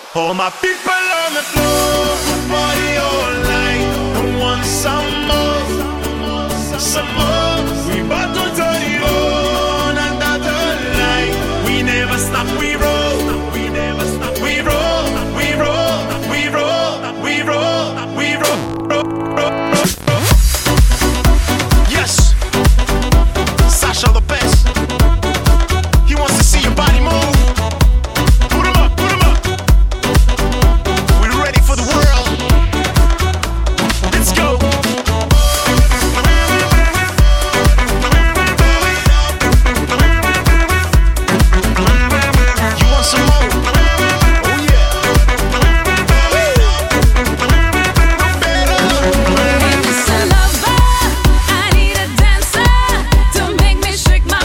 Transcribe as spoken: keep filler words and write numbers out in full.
All my people on the floor, party all night, and want some more, some more.